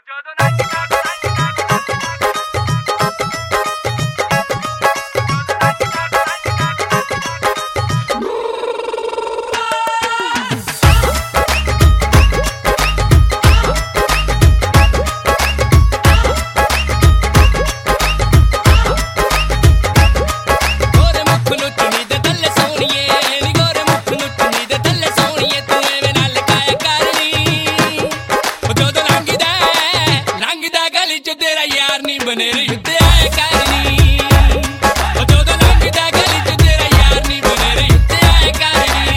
बने रहते आए कारनी जो तो लगदा गली च तेरा यार नहीं बने रहते आए कारनी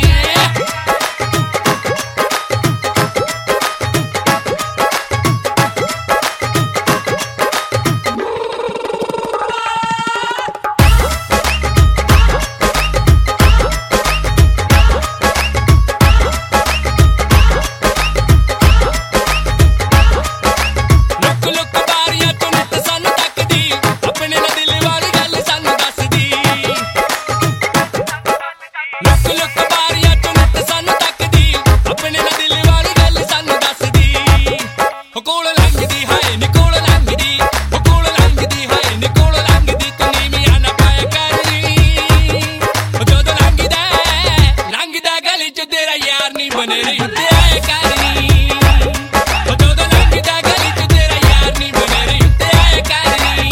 बने रहते आए कारनी जो तो लगदा गली च तेरा यार नहीं बने रहते आए कारनी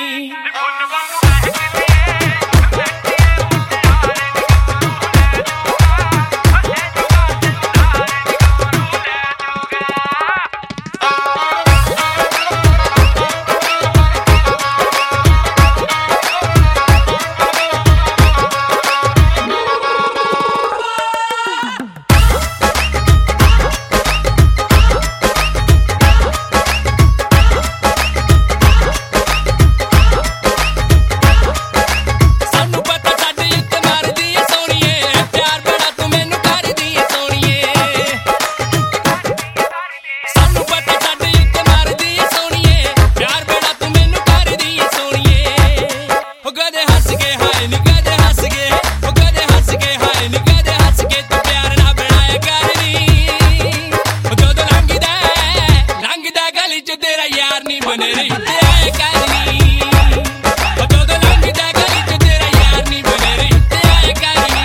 तेरा यार नहीं बने रहते आए कारनी जो तो लगदा गली च तेरा यार नहीं बने रहते आए कारनी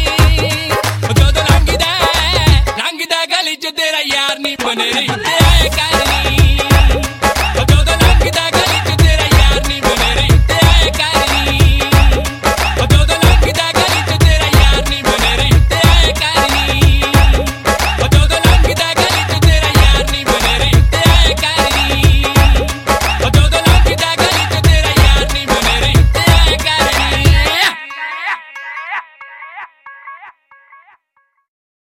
तेरा यार नहीं बने रहते आए